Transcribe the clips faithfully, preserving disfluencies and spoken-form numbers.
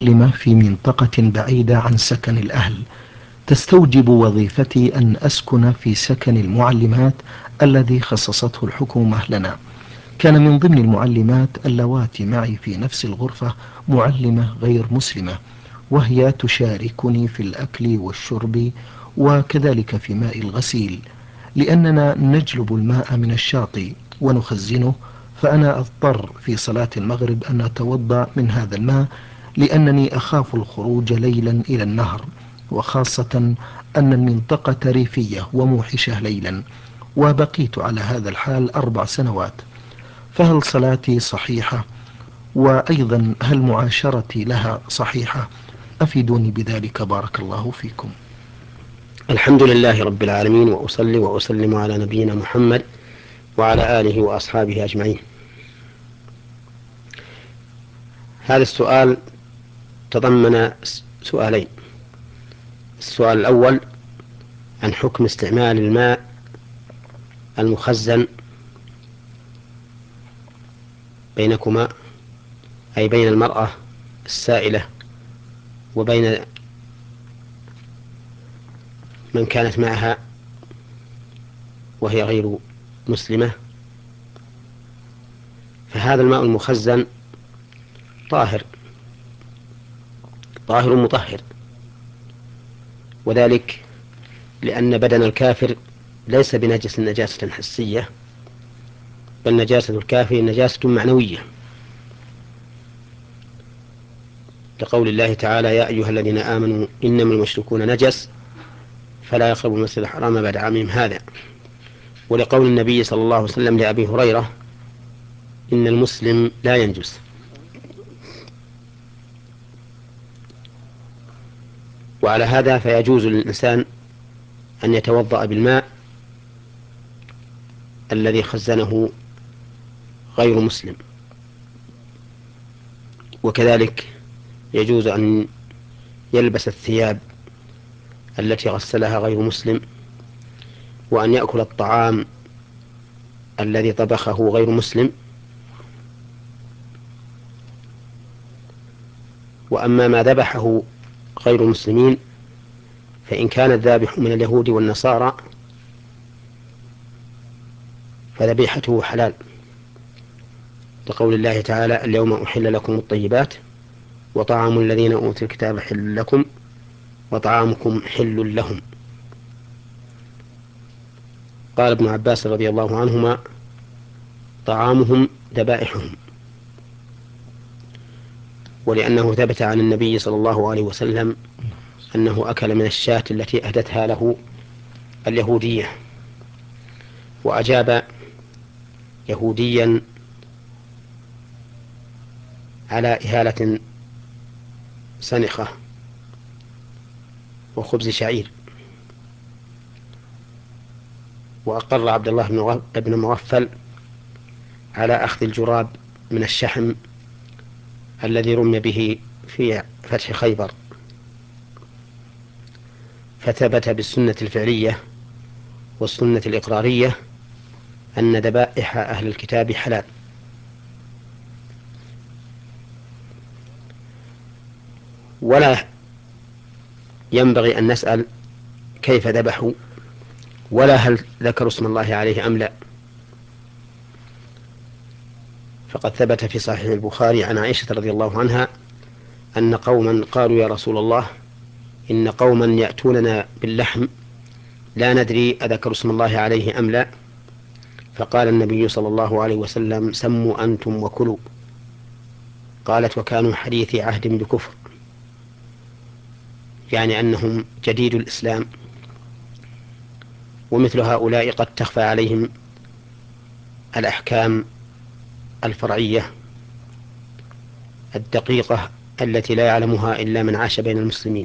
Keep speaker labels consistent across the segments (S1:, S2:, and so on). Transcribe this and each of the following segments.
S1: معلمة في منطقة بعيدة عن سكن الأهل، تستوجب وظيفتي أن أسكن في سكن المعلمات الذي خصصته الحكومة لنا. كان من ضمن المعلمات اللواتي معي في نفس الغرفة معلمة غير مسلمة، وهي تشاركني في الأكل والشرب وكذلك في ماء الغسيل، لأننا نجلب الماء من الشاطئ ونخزنه، فأنا أضطر في صلاة المغرب أن أتوضأ من هذا الماء لأنني أخاف الخروج ليلا إلى النهر، وخاصة أن المنطقة ريفية وموحشة ليلا. وبقيت على هذا الحال أربع سنوات. فهل صلاتي صحيحة؟ وأيضا هل معاشرتي لها صحيحة؟ أفيدوني بذلك بارك الله فيكم.
S2: الحمد لله رب العالمين، وأصلي وأسلم على نبينا محمد وعلى آله وأصحابه أجمعين. هذا السؤال تضمن سؤالين. السؤال الأول عن حكم استعمال الماء المخزن بينكما، أي بين المرأة السائلة وبين من كانت معها وهي غير مسلمة. فهذا الماء المخزن طاهر طاهر مطهر، وذلك لأن بدن الكافر ليس بنجس نجاسة حسية، بل نجاسة الكافر نجاسة معنوية، لقول الله تعالى: يا أيها الذين آمنوا إنما المشركون نجس فلا يقربوا المسجد الحرام بعد عامهم هذا، ولقول النبي صلى الله عليه وسلم لأبي هريرة: إن المسلم لا ينجس. وعلى هذا فيجوز للإنسان أن يتوضأ بالماء الذي خزنه غير مسلم، وكذلك يجوز أن يلبس الثياب التي غسلها غير مسلم، وأن يأكل الطعام الذي طبخه غير مسلم. وأما ما ذبحه غير المسلمين فإن كان الذابح من اليهود والنصارى فذبيحته حلال، لقول الله تعالى: اليوم أحل لكم الطيبات وطعام الذين أوتوا الكتاب حل لكم وطعامكم حل لهم. قال ابن عباس رضي الله عنهما: طعامهم ذبائحهم. ولأنه ثبت عن النبي صلى الله عليه وسلم أنه أكل من الشاة التي أهدتها له اليهودية، وأجاب يهوديا على إهالة سنخة وخبز شعير، وأقر عبد الله بن مغفل على أخذ الجراب من الشحم الذي رمي به في فتح خيبر. فثبت بالسنة الفعلية والسنة الإقرارية أن ذبائح أهل الكتاب حلال. ولا ينبغي أن نسأل كيف ذبحوا، ولا هل ذكروا اسم الله عليه أم لا. فقد ثبت في صحيح البخاري عن عائشة رضي الله عنها أن قوما قالوا: يا رسول الله، إن قوما يأتوننا باللحم لا ندري أذكروا اسم الله عليه أم لا. فقال النبي صلى الله عليه وسلم: سموا أنتم وكلوا. قالت: وكانوا حديثي عهد بكفر، يعني أنهم جديد الإسلام، ومثل هؤلاء قد تخفى عليهم الأحكام الفرعية الدقيقة التي لا يعلمها إلا من عاش بين المسلمين.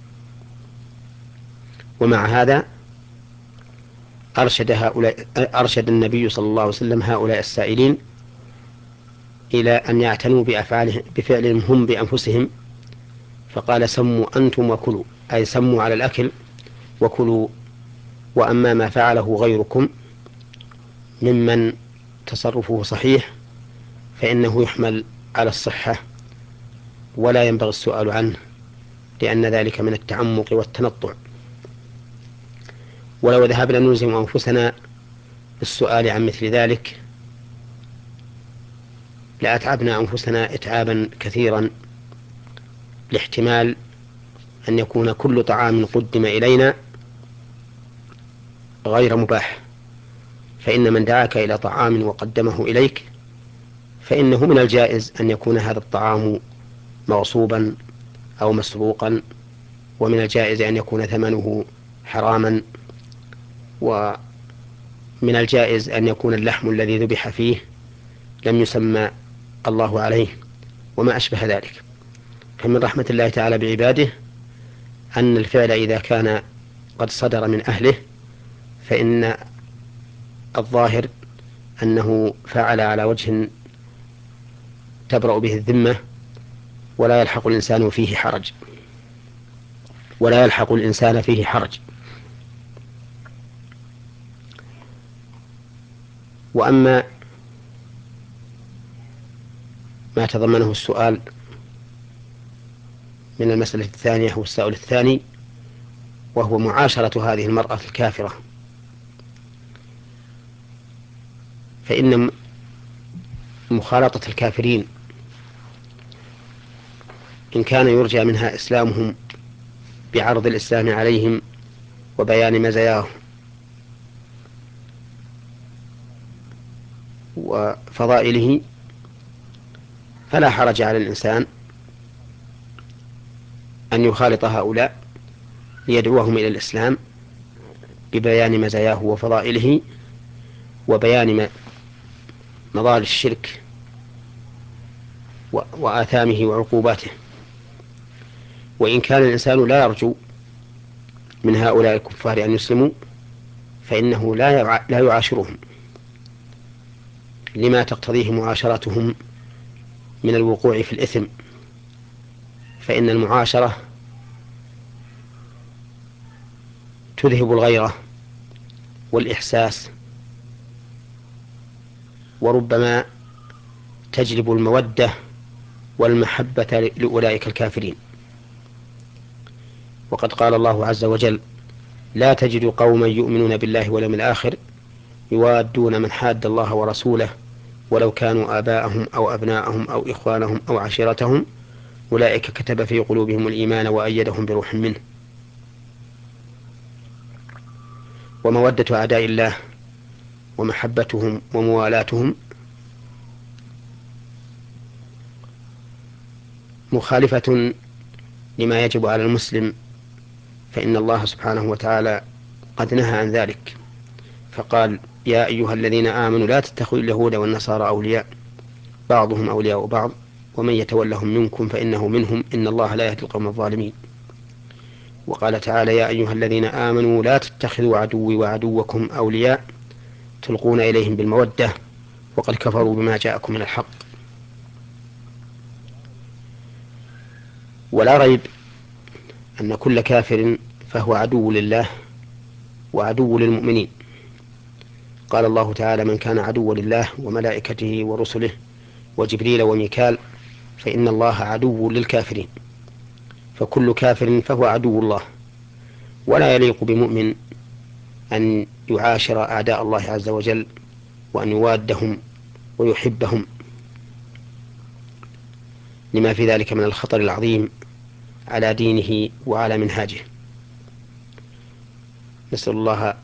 S2: ومع هذا أرشد هؤلاء أرشد النبي صلى الله عليه وسلم هؤلاء السائلين إلى أن يعتنوا بأفعالهم بفعلهم هم بأنفسهم، فقال: سموا أنتم وكلوا، أي سموا على الأكل وكلوا. وأما ما فعله غيركم ممن تصرفه صحيح فإنه يحمل على الصحة ولا ينبغي السؤال عنه، لأن ذلك من التعمق والتنطع. ولو ذهبنا نلزم أنفسنا بالسؤال عن مثل ذلك لأتعبنا أنفسنا إتعابا كثيرا، لاحتمال أن يكون كل طعام قدم إلينا غير مباح. فإن من دعاك إلى طعام وقدمه إليك فإنه من الجائز أن يكون هذا الطعام مغصوبا أو مسروقا، ومن الجائز أن يكون ثمنه حراما، ومن الجائز أن يكون اللحم الذي ذبح فيه لم يسمى الله عليه، وما أشبه ذلك. فمن رحمة الله تعالى بعباده أن الفعل إذا كان قد صدر من أهله فإن الظاهر أنه فعل على وجه تبرأ به الذمة، ولا يلحق الإنسان فيه حرج ولا يلحق الإنسان فيه حرج. وأما ما تضمنه السؤال من المسألة الثانية والسؤال الثاني، وهو معاشرة هذه المرأة الكافرة، فإن مخالطة الكافرين إن كان يرجى منها إسلامهم بعرض الإسلام عليهم وبيان مزاياه وفضائله فلا حرج على الإنسان أن يخالط هؤلاء ليدعوهم إلى الإسلام ببيان مزاياه وفضائله وبيان مضار الشرك وآثامه وعقوباته. وإن كان الإنسان لا يرجو من هؤلاء الكفار أن يسلموا فإنه لا لا يعاشرهم لما تقتضيه معاشرتهم من الوقوع في الإثم، فإن المعاشرة تذهب الغيرة والإحساس، وربما تجلب المودة والمحبة لأولئك الكافرين. وقد قال الله عز وجل: لا تجد قوما يؤمنون بالله واليوم الآخر يوادون من حاد الله ورسوله ولو كانوا آباءهم أو أبناءهم أو إخوانهم أو عشيرتهم أولئك كتب في قلوبهم الإيمان وأيدهم بروح منه. ومودة أعداء الله ومحبتهم وموالاتهم مخالفة لما يجب على المسلم، فإن الله سبحانه وتعالى قد نهى عن ذلك فقال: يا أيها الذين آمنوا لا تتخذوا اليهود والنصارى أولياء بعضهم أولياء بعض ومن يتولهم منكم فإنه منهم إن الله لا يهدي القوم الظالمين. وقال تعالى: يا أيها الذين آمنوا لا تتخذوا عدوي وعدوكم أولياء تلقون إليهم بالمودة وقد كفروا بما جاءكم من الحق. ولا ريب أن كل كافر فهو عدو لله وعدو للمؤمنين. قال الله تعالى: من كان عدوا لله وملائكته ورسله وجبريل وميكال فإن الله عدو للكافرين. فكل كافر فهو عدو الله، ولا يليق بمؤمن أن يعاشر أعداء الله عز وجل وأن يوادهم ويحبهم، لما في ذلك من الخطر العظيم على دينه وعلى منهاجه. نسأل الله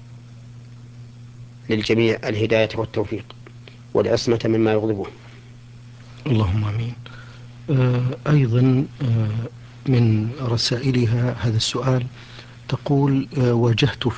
S2: للجميع الهداية والتوفيق والعصمة مما يغضبه.
S1: اللهم آمين. آه أيضا آه من رسائلها هذا السؤال، تقول: آه واجهت